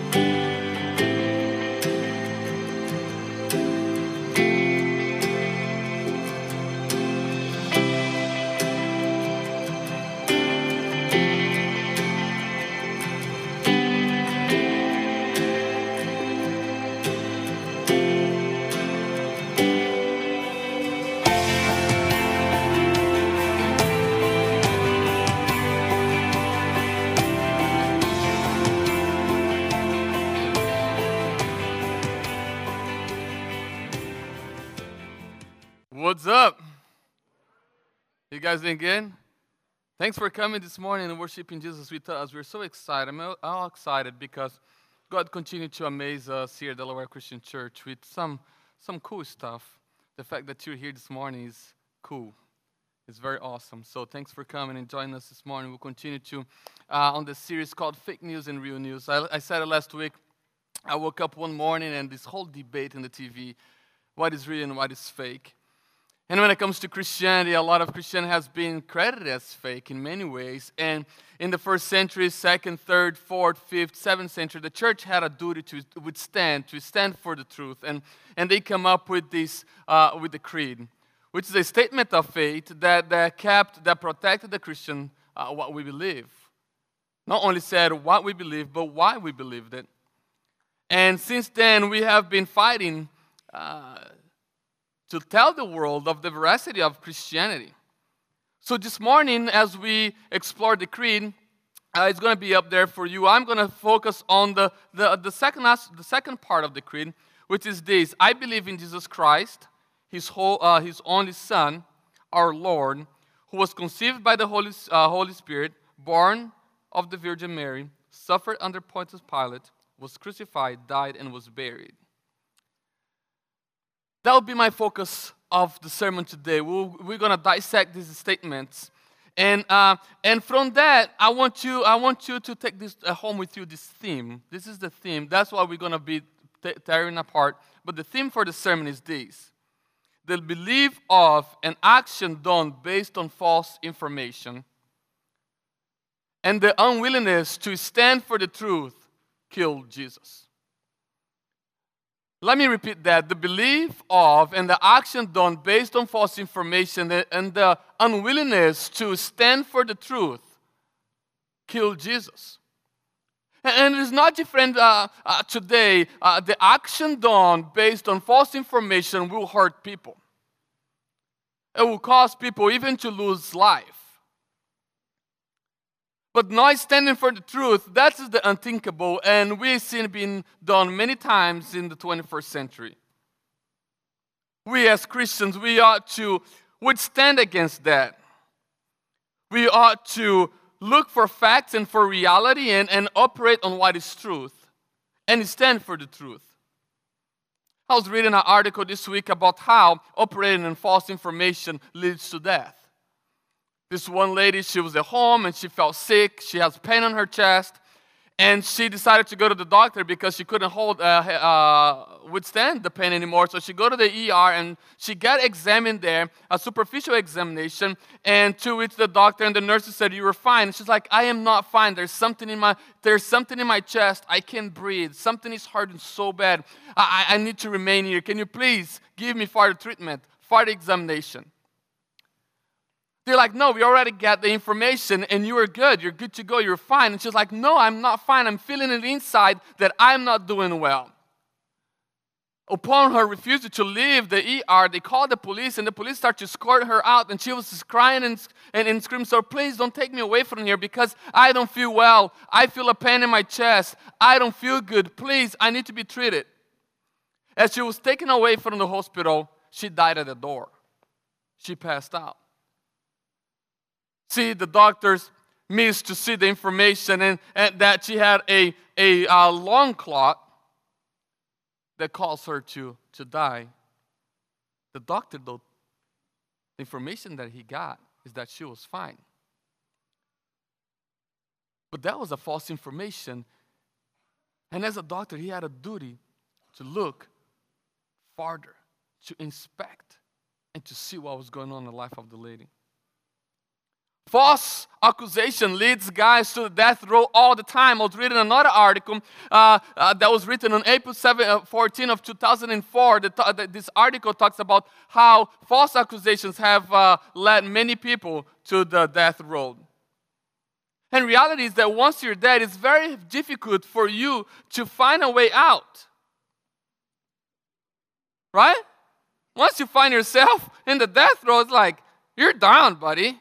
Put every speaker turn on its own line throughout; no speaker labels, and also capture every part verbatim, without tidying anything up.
What's up? You guys doing good? Thanks for coming this morning and worshiping Jesus with us. We're so excited. I'm all- all excited because God continued to amaze us here at Delaware Christian Church with some some cool stuff. The fact that you're here this morning is cool. It's very awesome. So thanks for coming and joining us this morning. We'll continue to uh, on the series called Fake News and Real News. I, I said it last week. I woke up one morning and this whole debate in the T V, what is real and what is fake. And when it comes to Christianity, a lot of Christianity has been credited as fake in many ways. And in the first century, second, third, fourth, fifth, seventh century, the church had a duty to withstand, to stand for the truth. And, and they come up with this, uh, with the creed, which is a statement of faith that, that kept, that protected the Christian, uh, what we believe. Not only said what we believe, but why we believed it. And since then, we have been fighting uh, to tell the world of the veracity of Christianity. So this morning, as we explore the creed, uh, it's going to be up there for you. I'm going to focus on the, the, the, second, the second part of the creed, which is this. I believe in Jesus Christ, his, whole, uh, his only Son, our Lord, who was conceived by the Holy, uh, Holy Spirit, born of the Virgin Mary, suffered under Pontius Pilate, was crucified, died, and was buried. That will be my focus of the sermon today. We'll, we're going to dissect these statements. And uh, and from that, I want you I want you to take this uh, home with you, this theme. This is the theme. That's what we're going to be t- tearing apart. But the theme for the sermon is this. The belief of an action done based on false information and the unwillingness to stand for the truth killed Jesus. Let me repeat that. The belief of and the action done based on false information and the unwillingness to stand for the truth killed Jesus. And it's not different uh, uh, today. Uh, the action done based on false information will hurt people. It will cause people even to lose life. But not standing for the truth, that is the unthinkable, and we've seen it being done many times in the twenty-first century. We as Christians, we ought to withstand against that. We ought to look for facts and for reality and, and operate on what is truth and stand for the truth. I was reading an article this week about how operating on false information leads to death. This one lady, she was at home and she felt sick. She has pain on her chest. And she decided to go to the doctor because she couldn't hold, uh, uh, withstand the pain anymore. So she go to the E R and she got examined there, a superficial examination. And to which the doctor and the nurses said, "You were fine." And she's like, "I am not fine. There's something in my, there's something in my chest. I can't breathe. Something is hurting so bad. I, I need to remain here. Can you please give me further treatment, further examination?" They're like, "No, we already got the information and you are good. You're good to go. You're fine." And she's like, "No, I'm not fine. I'm feeling it inside that I'm not doing well." Upon her refusal to leave the E R, they called the police and the police started to escort her out. And she was just crying and, and, and screaming, "So please don't take me away from here because I don't feel well. I feel a pain in my chest. I don't feel good. Please, I need to be treated." As she was taken away from the hospital, she died at the door. She passed out. See, the doctors missed to see the information and, and that she had a, a, a lung clot that caused her to, to die. The doctor, though, the information that he got is that she was fine. But that was a false information. And as a doctor, he had a duty to look farther, to inspect, and to see what was going on in the life of the lady. False accusation leads guys to the death row all the time. I was reading another article uh, uh, that was written on April fourteenth of two thousand four. The, the, this article talks about how false accusations have uh, led many people to the death row. And reality is that once you're dead, it's very difficult for you to find a way out. Right? Once you find yourself in the death row, it's like, you're down, buddy.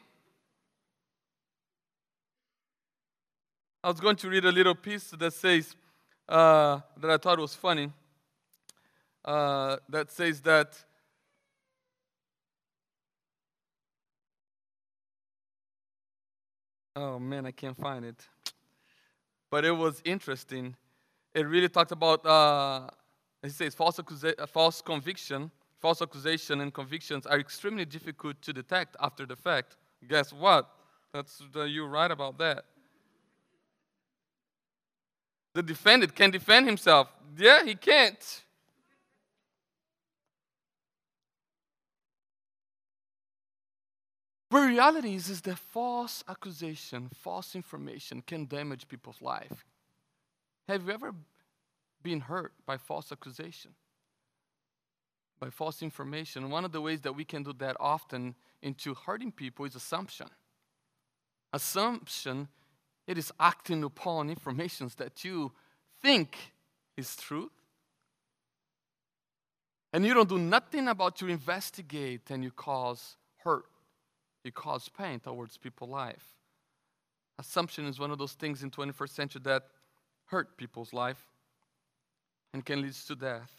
I was going to read a little piece that says, uh, that I thought was funny, uh, that says that oh man, I can't find it. But it was interesting. It really talked about, uh, it says, false, accusa- false conviction, false accusation and convictions are extremely difficult to detect after the fact. Guess what? That's uh, you're right about that. The defendant can defend himself. Yeah, he can't. But reality is, is that false accusation, false information can damage people's life. Have you ever been hurt by false accusation? By false information? One of the ways that we can do that often into hurting people is assumption. Assumption, it is acting upon information that you think is truth. And you don't do nothing about to investigate, and you cause hurt. You cause pain towards people's life. Assumption is one of those things in twenty-first century that hurt people's life and can lead to death.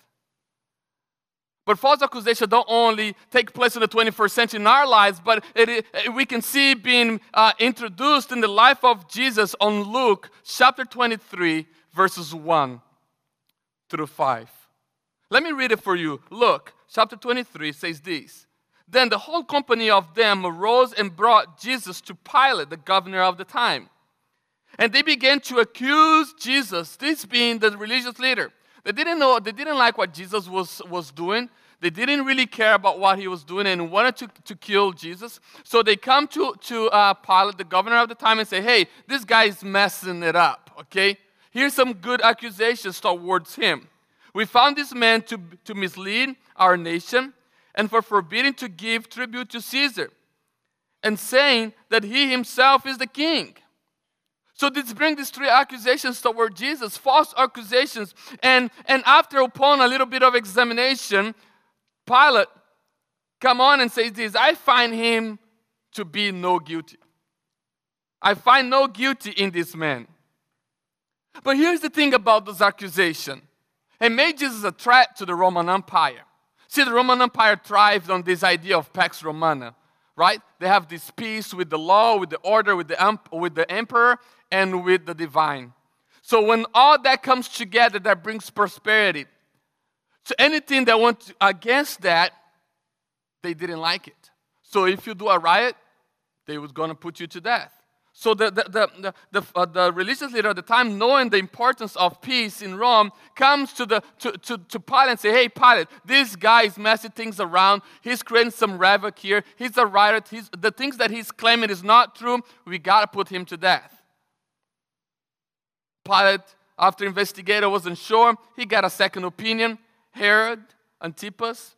But false accusation don't only take place in the twenty-first century in our lives, but it, it, we can see being uh, introduced in the life of Jesus on Luke chapter twenty-three, verses one through five. Let me read it for you. Luke chapter twenty-three says this. Then the whole company of them arose and brought Jesus to Pilate, the governor of the time. And they began to accuse Jesus, this being the religious leader. They didn't know, they didn't like what Jesus was, was doing. They didn't really care about what he was doing and wanted to, to kill Jesus. So they come to, to uh, Pilate, the governor of the time, and say, hey, this guy is messing it up, okay? Here's some good accusations towards him. We found this man to, to mislead our nation and for forbidding to give tribute to Caesar, and saying that he himself is the king. So this brings these three accusations toward Jesus, false accusations. And, and after, upon a little bit of examination, Pilate come on and says this, I find him to be no guilty. I find no guilty in this man. But here's the thing about this accusation. It made Jesus a threat to the Roman Empire. See, the Roman Empire thrived on this idea of Pax Romana, right? They have this peace with the law, with the order, with the, um, with the emperor, and with the divine. So when all that comes together, that brings prosperity. So anything that went to, against that, they didn't like it. So if you do a riot, they was going to put you to death. So the, the, the, the, the, uh, the religious leader at the time, knowing the importance of peace in Rome, comes to, the, to, to, to Pilate and say, hey, Pilate, this guy is messing things around. He's creating some havoc here. He's a riot. He's, the things that he's claiming is not true. We got to put him to death. Pilate, after investigator wasn't sure, he got a second opinion. Herod Antipas.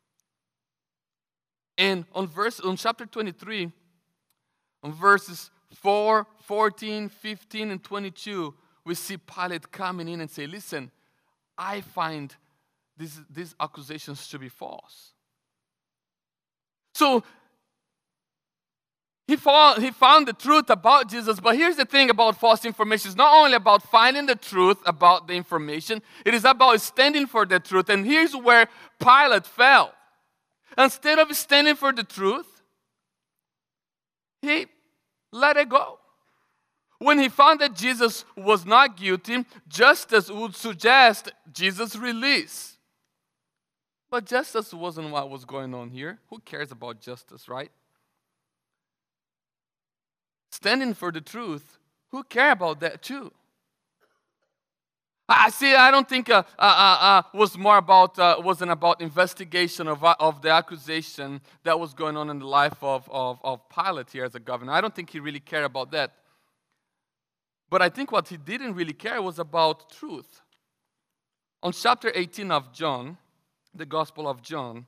And on, verse, on chapter twenty-three, on verses four, fourteen, fifteen, and twenty-two, we see Pilate coming in and say, listen, I find these, these accusations to be false. So, he found, he found the truth about Jesus, but here's the thing about false information. It's not only about finding the truth about the information, it is about standing for the truth. And here's where Pilate fell. Instead of standing for the truth, he let it go. When he found that Jesus was not guilty, justice would suggest Jesus' release. But justice wasn't what was going on here. Who cares about justice, right? Standing for the truth, who care about that too? I see. I don't think uh, uh, uh, uh, was more about uh, wasn't about investigation of uh, of the accusation that was going on in the life of, of of Pilate here as a governor. I don't think he really cared about that. But I think what he didn't really care was about truth. On chapter eighteen of John, the Gospel of John,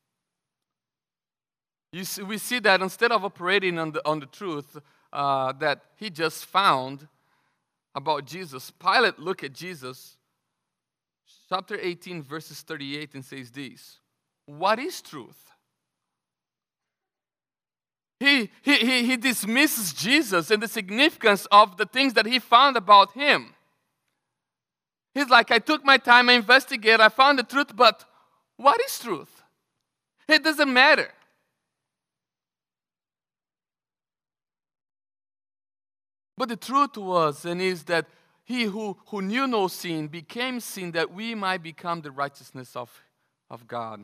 you see, we see that instead of operating on the on the truth uh, that he just found about Jesus, Pilate looked at Jesus, chapter eighteen, verses thirty-eight, and says this: what is truth? He, he, he, he dismisses Jesus and the significance of the things that he found about him. He's like, I took my time, I investigated, I found the truth, but what is truth? It doesn't matter. But the truth was and is that he who, who knew no sin became sin that we might become the righteousness of, of God.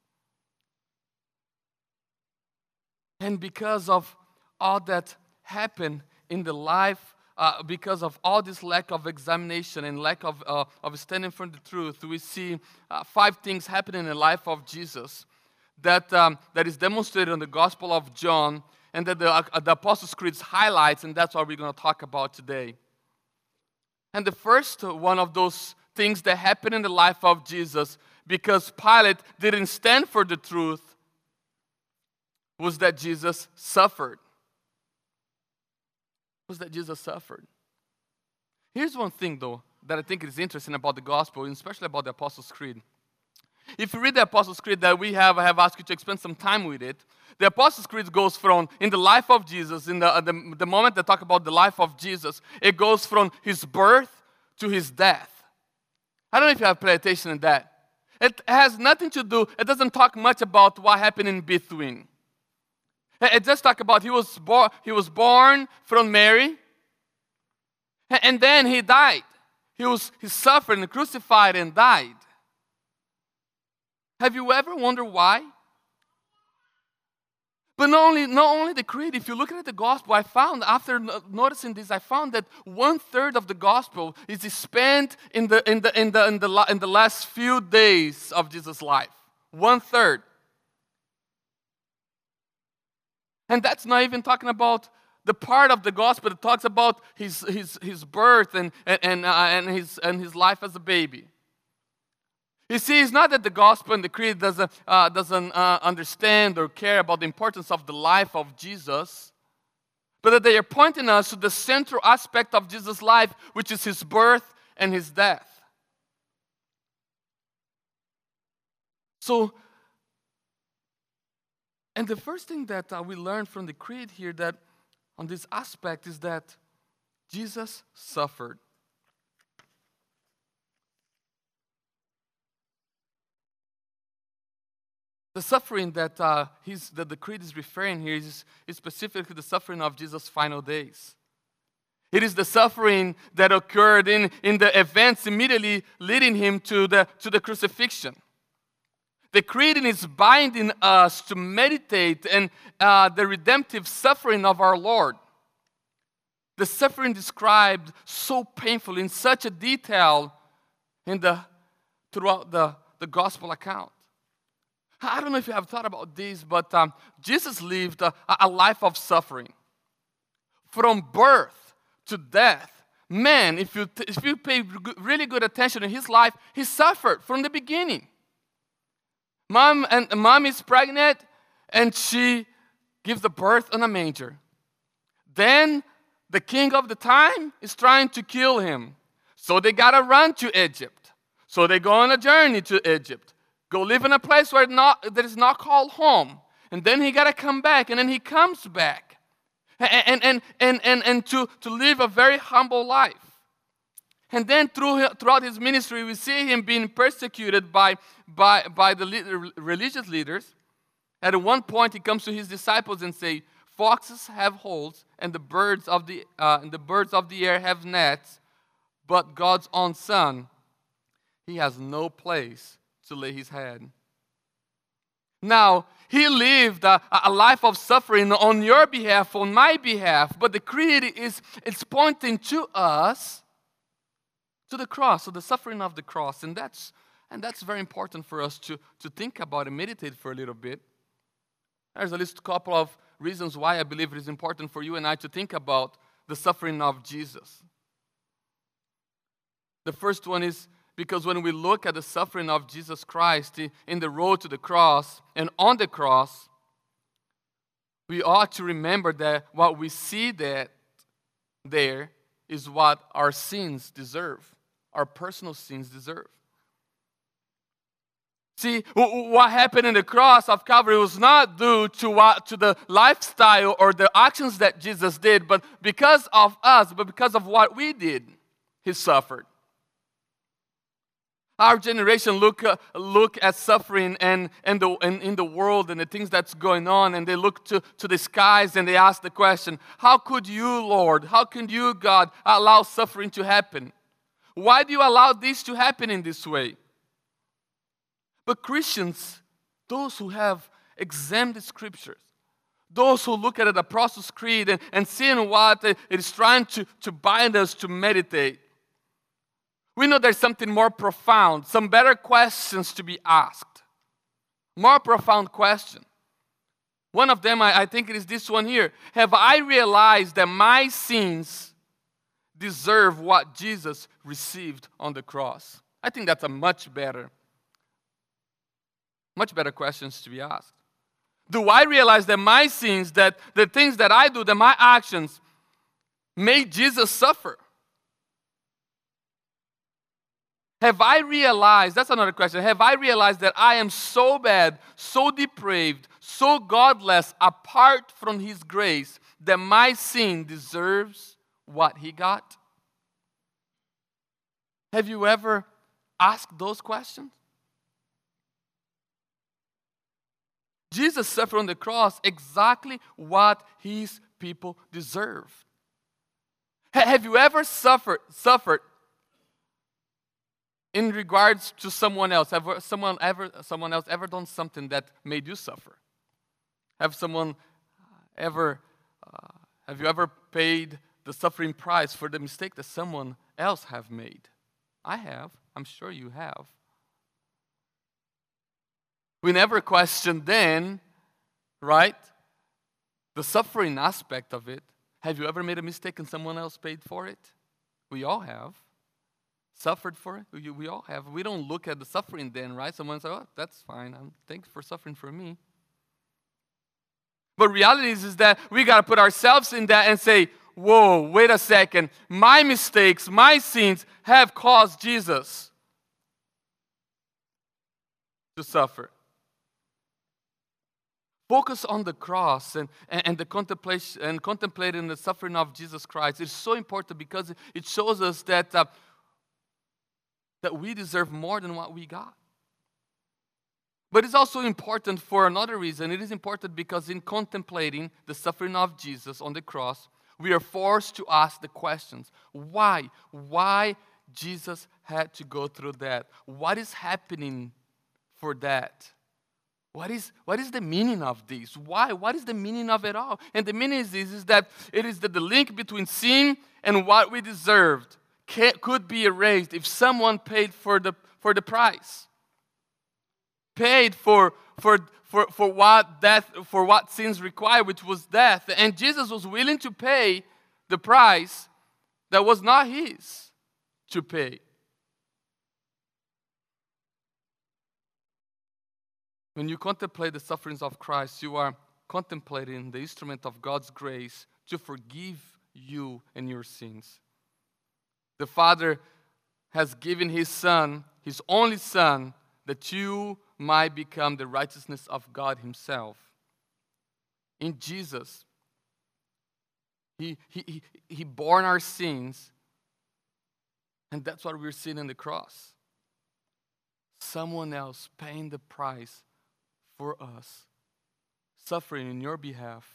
And because of all that happened in the life, uh, because of all this lack of examination and lack of, uh, of standing for the truth, we see uh, five things happening in the life of Jesus that, um, that is demonstrated in the Gospel of John, and that the, uh, the Apostles' Creed highlights, and that's what we're going to talk about today. And the first one of those things that happened in the life of Jesus, because Pilate didn't stand for the truth, was that Jesus suffered. Was that Jesus suffered. Here's one thing, though, that I think is interesting about the Gospel, and especially about the Apostles' Creed. If you read the Apostles' Creed that we have, I have asked you to spend some time with it. The Apostles' Creed goes from, in the life of Jesus, in the, uh, the, the moment they talk about the life of Jesus, it goes from his birth to his death. I don't know if you have paid attention to that. It has nothing to do, it doesn't talk much about what happened in between. It just talks about he was, bo- he was born from Mary, and then he died. He was he suffered and crucified and died. Have you ever wondered why? But not only, not only the creed, if you look at the gospel, I found, after noticing this, I found that one third of the gospel is spent in the, in the, in the, in the, in the last few days of Jesus' life. One third. And that's not even talking about the part of the gospel that talks about his, his, his birth and, and, and, uh, and, his, and his life as a baby. You see, it's not that the gospel and the creed doesn't, uh, doesn't uh, understand or care about the importance of the life of Jesus, but that they are pointing us to the central aspect of Jesus' life, which is his birth and his death. So, and the first thing that uh, we learn from the creed here that on this aspect is that Jesus suffered. The suffering that, uh, he's, that the creed is referring here is, is specifically the suffering of Jesus' final days. It is the suffering that occurred in, in the events immediately leading him to the, to the crucifixion. The creed is binding us to meditate on uh, the redemptive suffering of our Lord. The suffering described so painfully in such a detail in the, throughout the, the gospel account. I don't know if you have thought about this, but um, Jesus lived a, a life of suffering. From birth to death. Man, if you, t- if you pay really good attention to his life, he suffered from the beginning. Mom, and, mom is pregnant, and she gives the birth in a manger. Then the king of the time is trying to kill him. So they got to run to Egypt. So they go on a journey to Egypt. Go live in a place where not, that is not called home. And then he got to come back, and then he comes back. And, and, and, and, and to, to live a very humble life. And then through, throughout his ministry, we see him being persecuted by, by, by the leader, religious leaders. At one point, he comes to his disciples and says, foxes have holes, and the birds of the, uh, and the birds of the air have nets, but God's own Son, he has no place to lay his head. Now, he lived a, a life of suffering on your behalf, on my behalf, but the creed is it's pointing to us, to the cross, to the suffering of the cross. And that's and that's very important for us to, to think about and meditate for a little bit. There's at least a couple of reasons why I believe it is important for you and I to think about the suffering of Jesus. The first one is because when we look at the suffering of Jesus Christ in the road to the cross and on the cross, we ought to remember that what we see that there is what our sins deserve, our personal sins deserve. See, what happened in the cross of Calvary was not due to what to the lifestyle or the actions that Jesus did, but because of us, but because of what we did, He suffered. Our generation look uh, look at suffering and, and, the, and in the world and the things that's going on, and they look to, to the skies and they ask the question, how could you, Lord, how can you, God, allow suffering to happen? Why do you allow this to happen in this way? But Christians, those who have examined the Scriptures, those who look at the Apostles' Creed and, and seeing what it is trying to, to bind us to meditate, we know there's something more profound, some better questions to be asked. More profound question. One of them, I, I think it is this one here. Have I realized that my sins deserve what Jesus received on the cross? I think that's a much better Much better questions to be asked. Do I realize that my sins, that the things that I do, that my actions made Jesus suffer? Have I realized, that's another question, have I realized that I am so bad, so depraved, so godless, apart from His grace, that my sin deserves what He got? Have you ever asked those questions? Jesus suffered on the cross exactly what His people deserve. Have you ever suffered suffered in regards to someone else? Have someone ever someone else ever done something that made you suffer? Have someone ever uh, have you ever paid the suffering price for the mistake that someone else have made? I have. I'm sure you have. We never questioned then, right, the suffering aspect of it. Have you ever made a mistake and someone else paid for it? We all have. Suffered for it? We, we all have. We don't look at the suffering then, right? Someone says, oh, that's fine. Um, thanks for suffering for me. But reality is, is that we got to put ourselves in that and say, whoa, wait a second. My mistakes, my sins have caused Jesus to suffer. Focus on the cross and, and, and the contemplation and contemplating the suffering of Jesus Christ. It's so important because it shows us that uh, that we deserve more than what we got. But it's also important for another reason. It is important because in contemplating the suffering of Jesus on the cross, we are forced to ask the questions. Why? Why Jesus had to go through that? What is happening for that? What is, what is the meaning of this? Why? What is the meaning of it all? And the meaning is this, is that it is that the link between sin and what we deserved can, could be erased if someone paid for the, for the price. Paid for, for, for, for, what death, for what sins require, which was death. And Jesus was willing to pay the price that was not His to pay. When you contemplate the sufferings of Christ, you are contemplating the instrument of God's grace to forgive you and your sins. The Father has given His Son, His only Son, that you might become the righteousness of God Himself. In Jesus, He, he, he, he bore our sins, and that's what we're seeing on the cross. Someone else paying the price for us, suffering in your behalf.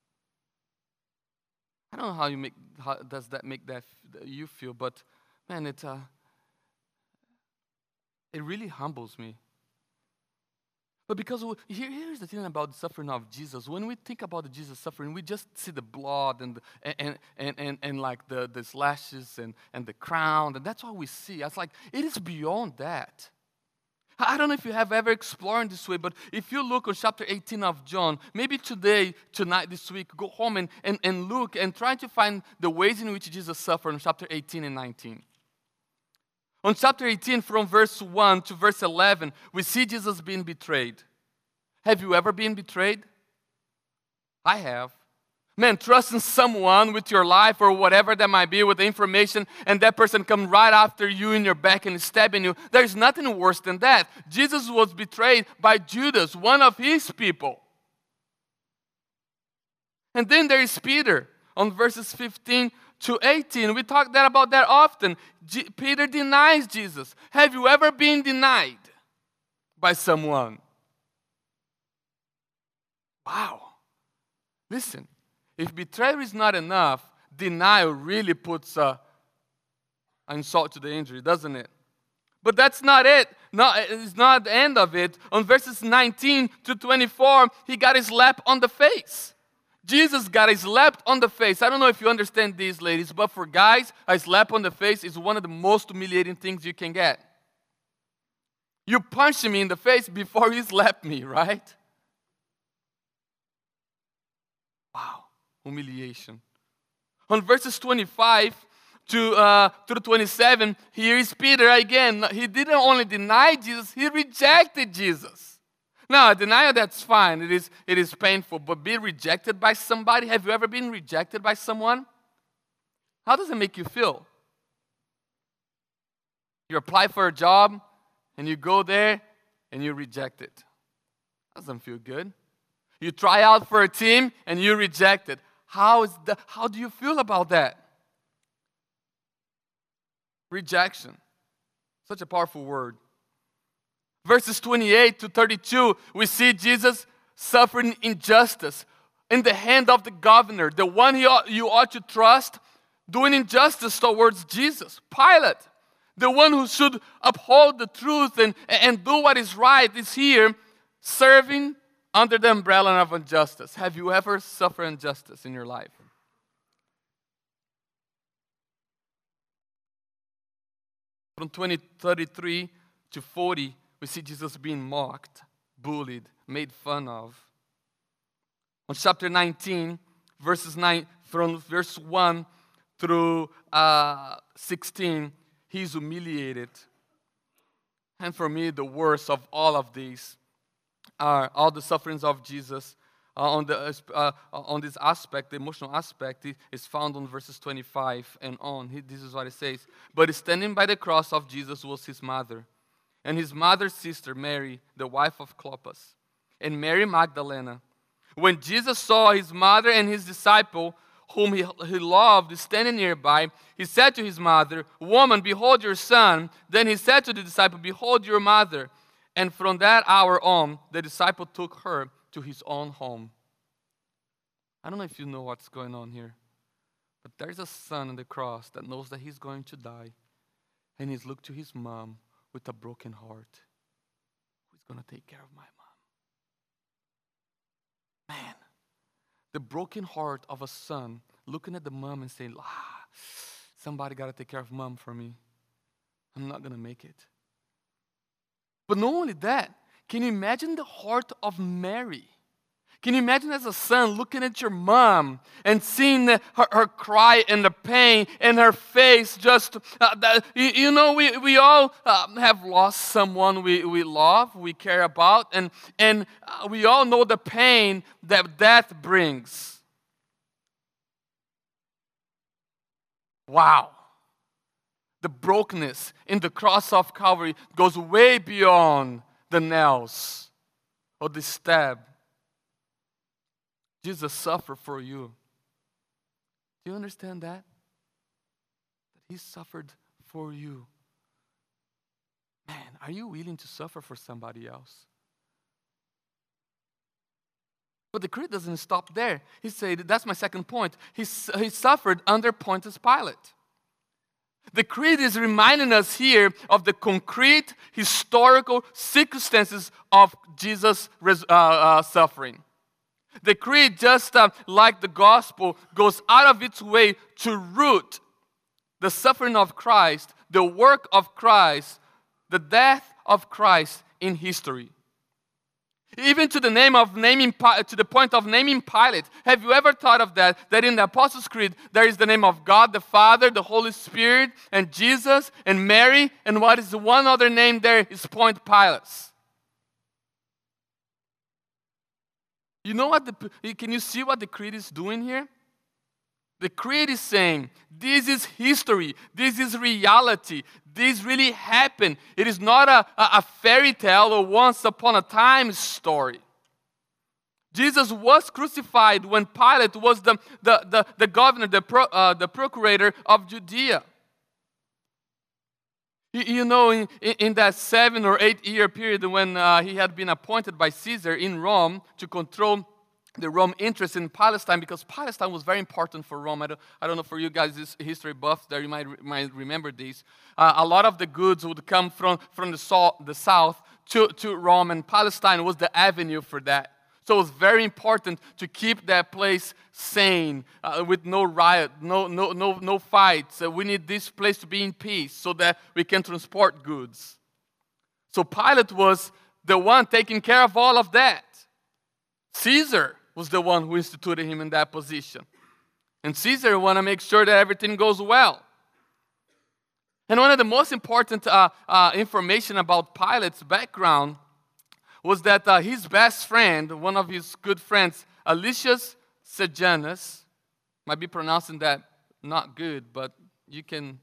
I don't know how you make how does that make that you feel, but man, it uh, it really humbles me. But because we, here, here's the thing about the suffering of Jesus. When we think about the Jesus suffering, we just see the blood and the, and, and, and, and like the, the slashes and, and the crown, and that's what we see. It's like, it is beyond that. I don't know if you have ever explored this way, but if you look on chapter eighteen of John, maybe today, tonight, this week, go home and, and, and look and try to find the ways in which Jesus suffered in chapter eighteen and nineteen. On chapter eighteen, from verse one to verse eleven, we see Jesus being betrayed. Have you ever been betrayed? I have. Man, trusting someone with your life or whatever that might be with the information, and that person comes right after you in your back and is stabbing you. There's nothing worse than that. Jesus was betrayed by Judas, one of his people. And then there is Peter on verses fifteen to eighteen. We talk that about that often. G- Peter denies Jesus. Have you ever been denied by someone? Wow. Listen. If betrayal is not enough, denial really puts a, an insult to the injury, doesn't it? But that's not it. No, it's not the end of it. On verses nineteen to twenty-four, he got his slap on the face. Jesus got his slap on the face. I don't know if you understand these, ladies, but for guys, a slap on the face is one of the most humiliating things you can get. You punch me in the face before you slap me, right? Wow. Humiliation. On verses twenty-five to uh, through twenty-seven, here is Peter again. He didn't only deny Jesus, he rejected Jesus. Now, denial, that's fine. It is, it is painful. But being rejected by somebody, have you ever been rejected by someone? How does it make you feel? You apply for a job, and you go there, and you reject it. Doesn't feel good. You try out for a team, and you reject it. How is the, how do you feel about that? Rejection. Such a powerful word. Verses twenty-eight to thirty-two, we see Jesus suffering injustice in the hand of the governor, the one he ought, you ought to trust, doing injustice towards Jesus. Pilate, the one who should uphold the truth and, and do what is right, is here serving under the umbrella of injustice. Have you ever suffered injustice in your life? From twenty, thirty-three to forty, we see Jesus being mocked, bullied, made fun of. On chapter nineteen, verses nine, from verse one through uh, sixteen, he's humiliated. And for me, the worst of all of these are all the sufferings of Jesus uh, on the uh, on this aspect, the emotional aspect, is found on verses twenty-five and on. He, this is what it says. But standing by the cross of Jesus was his mother, and his mother's sister Mary, the wife of Clopas, and Mary Magdalene. When Jesus saw his mother and his disciple, whom he, he loved, standing nearby, he said to his mother, "Woman, behold your son." Then he said to the disciple, "Behold your mother." And from that hour on, the disciple took her to his own home. I don't know if you know what's going on here, but there's a son on the cross that knows that he's going to die, and he's looked to his mom with a broken heart. Who's going to take care of my mom? Man, the broken heart of a son looking at the mom and saying, ah, somebody got to take care of mom for me. I'm not going to make it. But not only that, can you imagine the heart of Mary? Can you imagine as a son looking at your mom and seeing the, her, her cry and the pain and her face just, uh, the, you, you know, we, we all uh, have lost someone we, we love, we care about, and, and uh, we all know the pain that death brings. Wow. The brokenness in the cross of Calvary goes way beyond the nails or the stab. Jesus suffered for you. Do you understand that? That he suffered for you. Man, are you willing to suffer for somebody else? But the creed doesn't stop there. He said, that's my second point. He, he suffered under Pontius Pilate. The creed is reminding us here of the concrete historical circumstances of Jesus' uh, uh, suffering. The creed, just uh, like the gospel, goes out of its way to root the suffering of Christ, the work of Christ, the death of Christ in history. Even to the name of naming, to the point of naming Pilate. Have you ever thought of that? That in the Apostles' Creed, there is the name of God the Father, the Holy Spirit, and Jesus, and Mary, and what is the one other name there is Point Pilate. You know what? The, can you see what the creed is doing here? The creed is saying, this is history, this is reality, this really happened. It is not a, a, a fairy tale or once upon a time story. Jesus was crucified when Pilate was the, the, the, the governor, the, pro, uh, the procurator of Judea. You, you know, in, in that seven or eight year period when uh, he had been appointed by Caesar in Rome to control the Rome interest in Palestine, because Palestine was very important for Rome. I don't, I don't know for you guys, this history buffs there, you might, might remember these. Uh, a lot of the goods would come from, from the, so, the south to, to Rome, and Palestine was the avenue for that. So it was very important to keep that place sane, uh, with no riot, no, no, no, no fights. Uh, we need this place to be in peace so that we can transport goods. So Pilate was the one taking care of all of that. Caesar was the one who instituted him in that position. And Caesar wanted to make sure that everything goes well. And one of the most important uh, uh, information about Pilate's background was that uh, his best friend, one of his good friends, Alexius Sejanus, might be pronouncing that not good, but you can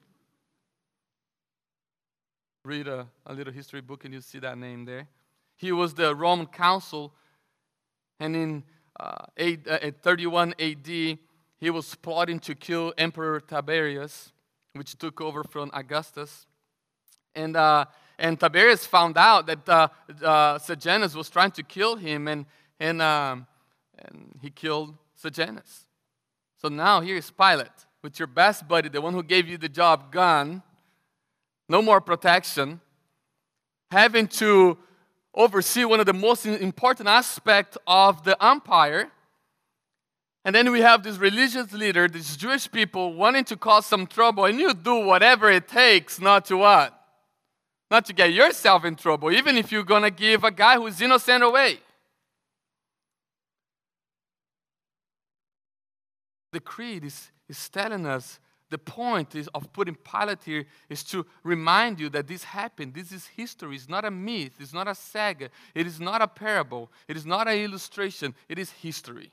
read a, a little history book and you see that name there. He was the Roman consul, and in uh, eight, uh, thirty-one A D, he was plotting to kill Emperor Tiberius, which took over from Augustus. And uh, and Tiberius found out that uh, uh, Sejanus was trying to kill him, and and um, and he killed Sejanus. So now here is Pilate with your best buddy, the one who gave you the job, gone, no more protection, having to oversee one of the most important aspects of the empire. And then we have this religious leader, these Jewish people wanting to cause some trouble, and you do whatever it takes not to what? Not to get yourself in trouble, even if you're going to give a guy who's innocent away. The creed is, is telling us, the point is of putting Pilate here is to remind you that this happened. This is history. It's not a myth. It's not a saga. It is not a parable. It is not an illustration. It is history.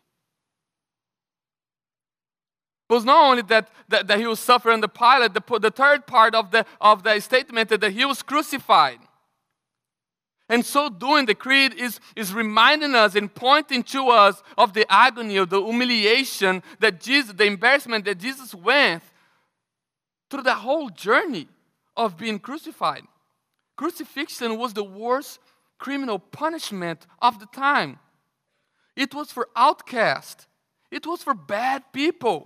It was not only that, that, that he was suffering the Pilate, the, the third part of the, of the statement is that he was crucified. And so doing, the creed is, is reminding us and pointing to us of the agony, of the humiliation, that Jesus, the embarrassment that Jesus went through the whole journey of being crucified. Crucifixion was the worst criminal punishment of the time. It was for outcasts. It was for bad people.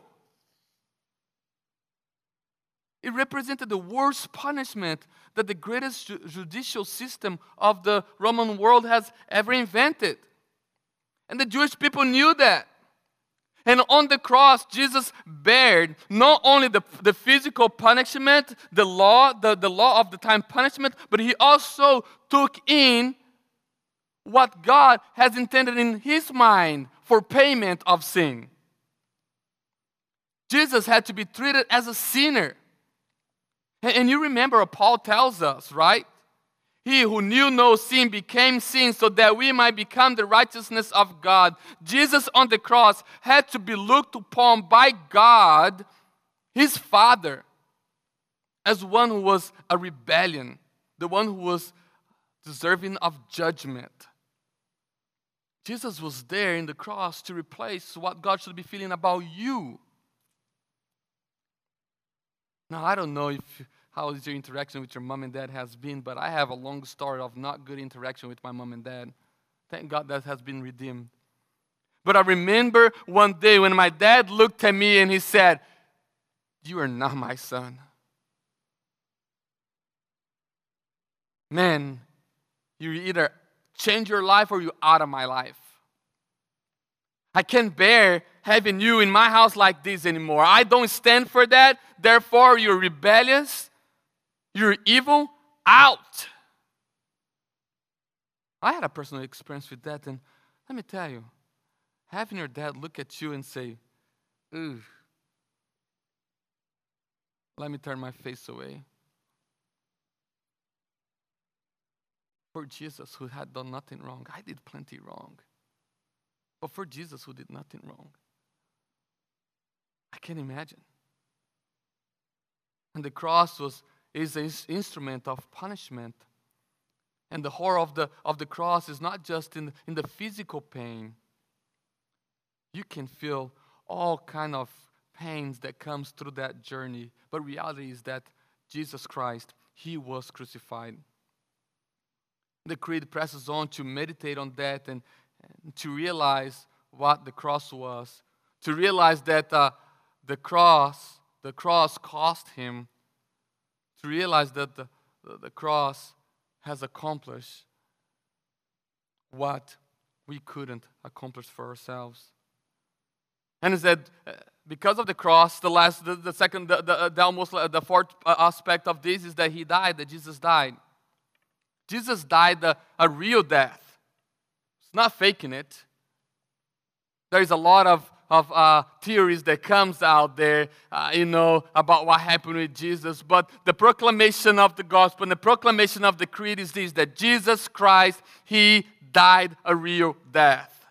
It represented the worst punishment that the greatest ju- judicial system of the Roman world has ever invented. And the Jewish people knew that. And on the cross, Jesus bared not only the, the physical punishment, the law, the, the law of the time punishment, but he also took in what God has intended in his mind for payment of sin. Jesus had to be treated as a sinner. And, and you remember what Paul tells us, right? He who knew no sin became sin so that we might become the righteousness of God. Jesus on the cross had to be looked upon by God, his Father, as one who was a rebellion, the one who was deserving of judgment. Jesus was there in the cross to replace what God should be feeling about you. Now, I don't know if how is your interaction with your mom and dad has been, but I have a long story of not good interaction with my mom and dad. Thank God that has been redeemed. But I remember one day when my dad looked at me and he said, "You are not my son." man, you either change your life or you're out of my life. I can't bear having you in my house like this anymore. I don't stand for that. Therefore, you're rebellious. You're evil. Out. I had a personal experience with that, and let me tell you, having your dad look at you and say, ooh, let me turn my face away. For Jesus, who had done nothing wrong, I did plenty wrong. But for Jesus, who did nothing wrong, I can't imagine. And the cross was is an instrument of punishment. And the horror of the of the cross is not just in, in the physical pain. You can feel all kind of pains that comes through that journey. But reality is that Jesus Christ, He was crucified. The creed presses on to meditate on that and, and to realize what the cross was. To realize that uh, the cross, the cross cost Him. To realize that the, the, the cross has accomplished what we couldn't accomplish for ourselves. And is that uh, because of the cross, the last, the, the second, the, the, the almost uh, the fourth aspect of this is that He died, that Jesus died. Jesus died a, a real death. It's not faking it. There is a lot of, of uh, theories that comes out there, uh, you know, about what happened with Jesus. But the proclamation of the gospel and the proclamation of the creed is this, that Jesus Christ, He died a real death.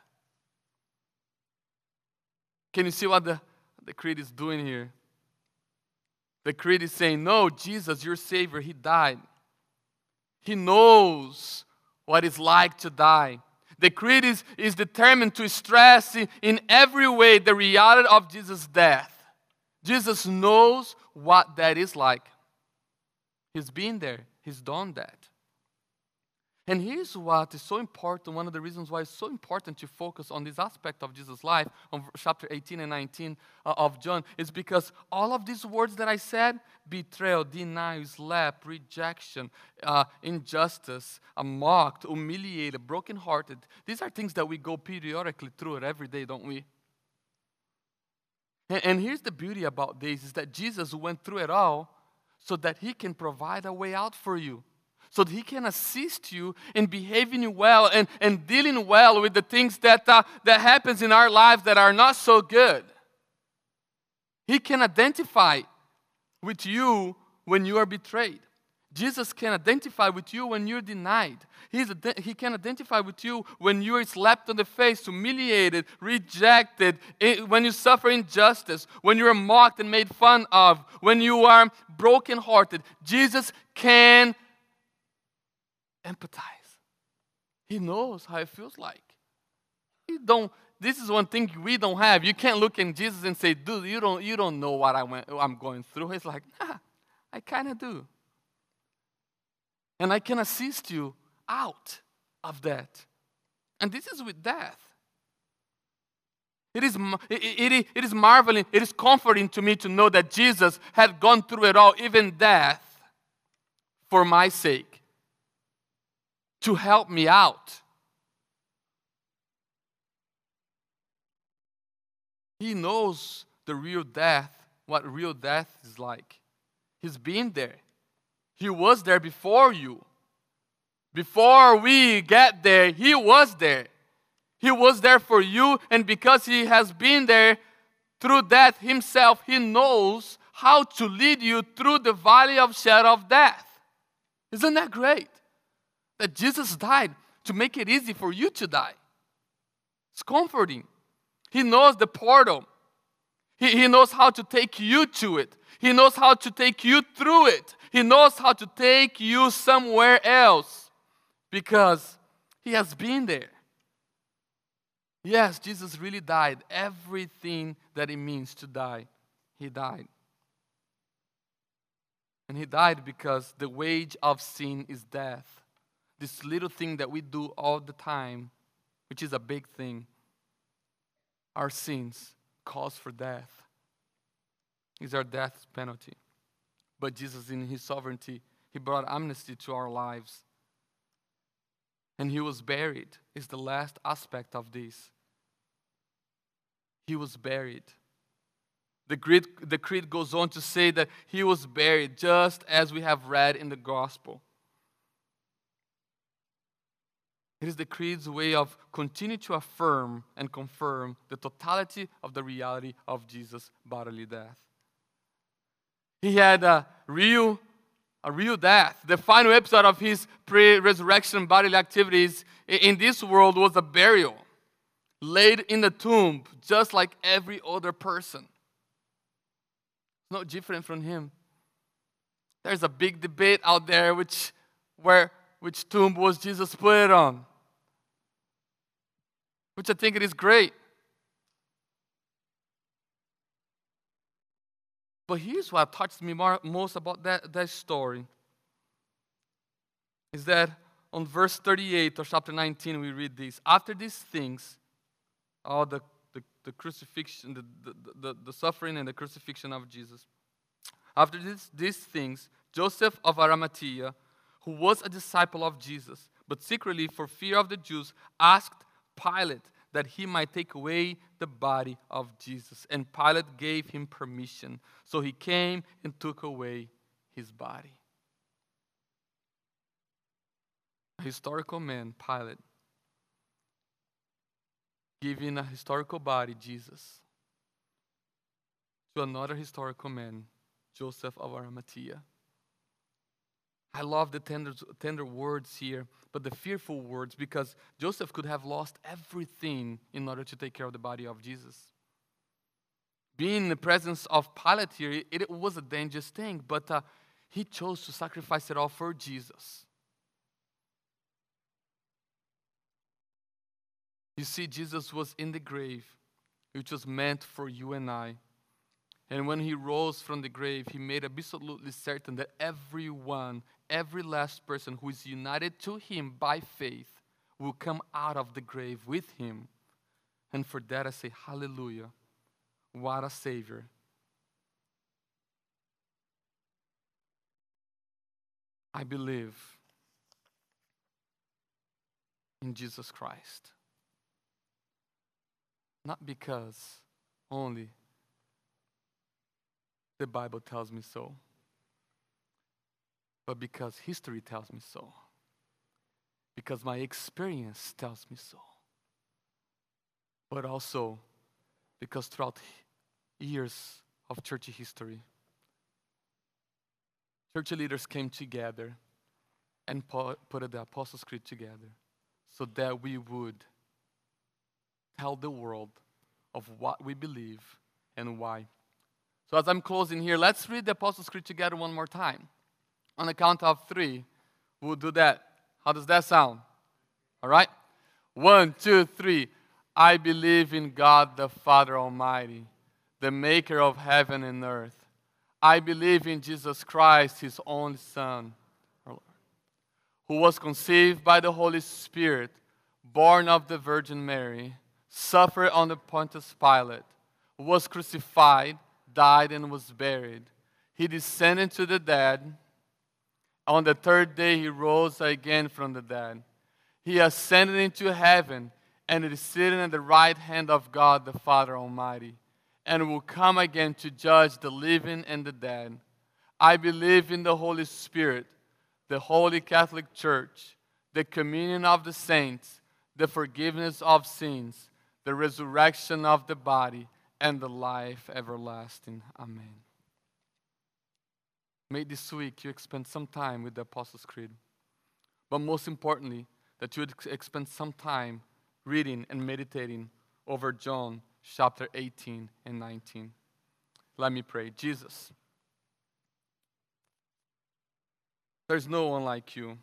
Can you see what the, the creed is doing here? The creed is saying, no, Jesus, your Savior, He died. He knows what it's like to die. The creed is, is determined to stress in, in every way the reality of Jesus' death. Jesus knows what that is like. He's been there. He's done that. And here's what is so important, one of the reasons why it's so important to focus on this aspect of Jesus' life, on chapter eighteen and nineteen of John, is because all of these words that I said, betrayal, denial, slap, rejection, uh, injustice, uh, mocked, humiliated, brokenhearted, these are things that we go periodically through it every day, don't we? And, and here's the beauty about this, is that Jesus went through it all so that He can provide a way out for you. So that He can assist you in behaving well and, and dealing well with the things that, uh, that happens in our lives that are not so good. He can identify with you when you are betrayed. Jesus can identify with you when you're denied. He's, he can identify with you when you are slapped on the face, humiliated, rejected, when you suffer injustice, when you are mocked and made fun of, when you are brokenhearted. Jesus can empathize. He knows how it feels like. You don't. This is one thing we don't have. You can't look in Jesus and say, "Dude, you don't. You don't know what I went. I'm going through." He's like, "Nah, I kind of do." And I can assist you out of that. And this is with death. It is. It, it, it is marveling. It is comforting to me to know that Jesus had gone through it all, even death, for my sake, to help me out. He knows the real death, what real death is like. He's been there. He was there before you. Before we get there, He was there. He was there for you, and because He has been there through death Himself, He knows how to lead you through the valley of shadow of death. Isn't that great? That Jesus died to make it easy for you to die. It's comforting. He knows the portal. He, he knows how to take you to it. He knows how to take you through it. He knows how to take you somewhere else because He has been there. Yes, Jesus really died. Everything that it means to die, He died. And He died because the wage of sin is death. This little thing that we do all the time, which is a big thing, our sins cause for death. Is our death penalty. But Jesus, in His sovereignty, He brought amnesty to our lives. and he was buried, is the last aspect of this. He was buried. The creed, the creed goes on to say that he was buried, just as we have read in the gospel. It is the creed's way of continuing to affirm and confirm the totality of the reality of Jesus' bodily death. He had a real, a real death. The final episode of his pre-resurrection bodily activities in this world was a burial, laid in the tomb, just like every other person. No different from him. There's a big debate out there which where which tomb was Jesus put on, which I think it is great. But here's what touched me more, most about that, that story, is that on verse thirty-eight of chapter nineteen we read this. After these things, all the The, the crucifixion, the, the, the, the suffering and the crucifixion of Jesus. After this, these things, Joseph of Arimathea, who was a disciple of Jesus, but secretly for fear of the Jews, asked Pilate that he might take away the body of Jesus. And Pilate gave him permission. So he came and took away his body. A historical man, Pilate, giving a historical body, Jesus, to another historical man, Joseph of Arimathea. I love the tender, tender words here, but the fearful words, because Joseph could have lost everything in order to take care of the body of Jesus. Being in the presence of Pilate here, it, it was a dangerous thing, but uh, he chose to sacrifice it all for Jesus. You see, Jesus was in the grave, which was meant for you and I. And when he rose from the grave, he made absolutely certain that everyone, every last person who is united to him by faith will come out of the grave with him. And for that I say, hallelujah. What a Savior. I believe in Jesus Christ. Not because only the Bible tells me so, but because history tells me so, because my experience tells me so, but also because throughout years of church history, church leaders came together and put the Apostles' Creed together so that we would tell the world of what we believe and why. So as I'm closing here, let's read the Apostles' Creed together one more time. On the count of three, we'll do that. How does that sound? All right? One, two, three. I believe in God the Father Almighty, the maker of heaven and earth. I believe in Jesus Christ, his only Son, who was conceived by the Holy Spirit, born of the Virgin Mary, suffered under Pontius Pilate, was crucified, died, and was buried. He descended to the dead. On the third day, he rose again from the dead. He ascended into heaven and is sitting at the right hand of God the Father Almighty, and will come again to judge the living and the dead. I believe in the Holy Spirit, the Holy Catholic Church, the communion of the saints, the forgiveness of sins, the resurrection of the body, and the life everlasting. Amen. May this week you spend some time with the Apostles' Creed. But most importantly, that you would spend some time reading and meditating over John chapter eighteen and nineteen. Let me pray. Jesus, there's no one like you.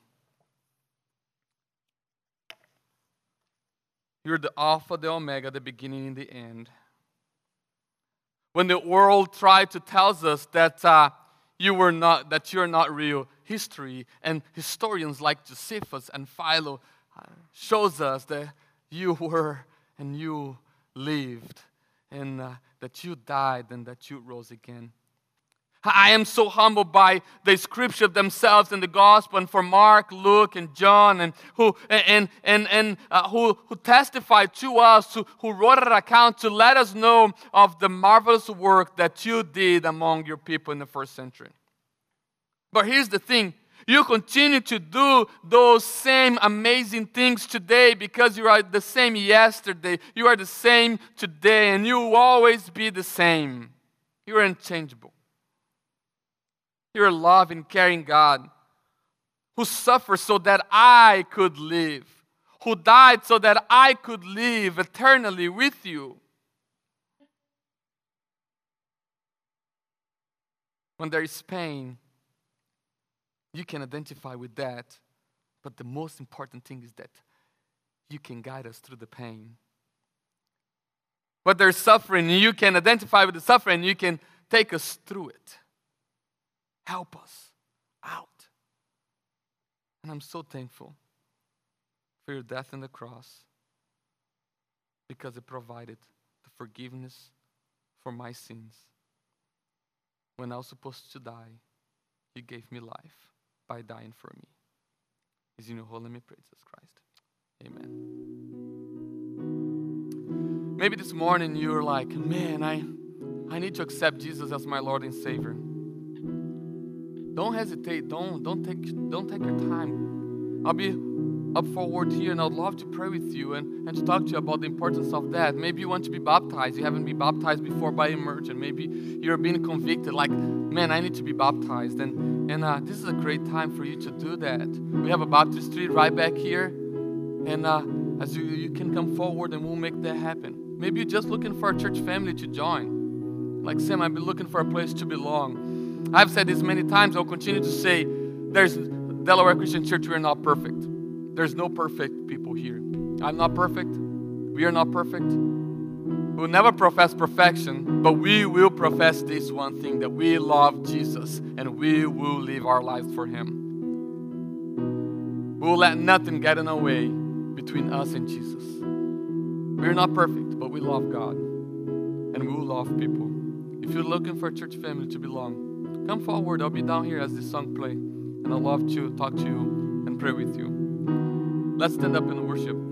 You're the Alpha, the Omega, the beginning and the end. When the world tried to tell us that uh, you were not, that you're not real, history and historians like Josephus and Philo uh, shows us that you were and you lived, and uh, that you died and that you rose again. I am so humbled by the scripture themselves and the gospel, and for Mark, Luke, and John, and who and and and uh, who who testified to us, who, who wrote an account to let us know of the marvelous work that you did among your people in the first century. But here's the thing. You continue to do those same amazing things today because you are the same yesterday. You are the same today, and you will always be the same. You are unchangeable. You're a loving, caring God who suffered so that I could live, who died so that I could live eternally with you. When there is pain, you can identify with that, but the most important thing is that you can guide us through the pain. When there's suffering, you can identify with the suffering, you can take us through it. Help us out. And I'm so thankful for your death on the cross because it provided the forgiveness for my sins. When I was supposed to die, you gave me life by dying for me. It's in your holy name, praise Jesus Christ. Amen. Maybe this morning you're like, man, I, I need to accept Jesus as my Lord and Savior. Don't hesitate. Don't don't take don't take your time. I'll be up forward here, and I'd love to pray with you and, and to talk to you about the importance of that. Maybe you want to be baptized. You haven't been baptized before by immersion. Maybe you're being convicted, like, man, I need to be baptized. And and uh, this is a great time for you to do that. We have a baptistry right back here, and uh, as you you can come forward, and we'll make that happen. Maybe you're just looking for a church family to join. Like Sam, I've been looking for a place to belong. I've said this many times, I'll continue to say, there's Delaware Christian Church, we're not perfect. There's no perfect people here. I'm not perfect. We are not perfect. We'll never profess perfection, but we will profess this one thing, that we love Jesus and we will live our lives for Him. We will let nothing get in our way between us and Jesus. We're not perfect, but we love God and we will love people. If you're looking for a church family to belong, come forward. I'll be down here as this song plays, and I'd love to talk to you and pray with you. Let's stand up and worship.